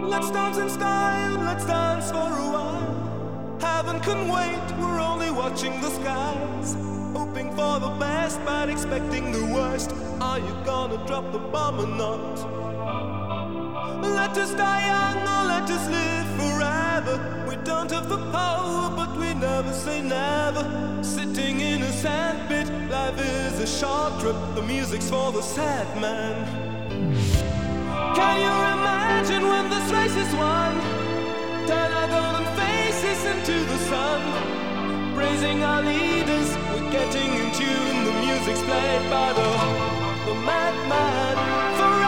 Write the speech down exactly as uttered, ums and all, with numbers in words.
Let's dance in style, let's dance for a while. Heaven can wait, we're only watching the skies. Hoping for the best, but expecting the worst. Are you gonna drop the bomb or not? Let us die young or let us live forever. We don't have the power, but we never say never. Sitting in a sandpit, life is a short trip. The music's for the sad man. Can you imagine when this race is won? Turn our golden faces into the sun. Praising our leaders, we're getting in tune. The music's played by the, the madman.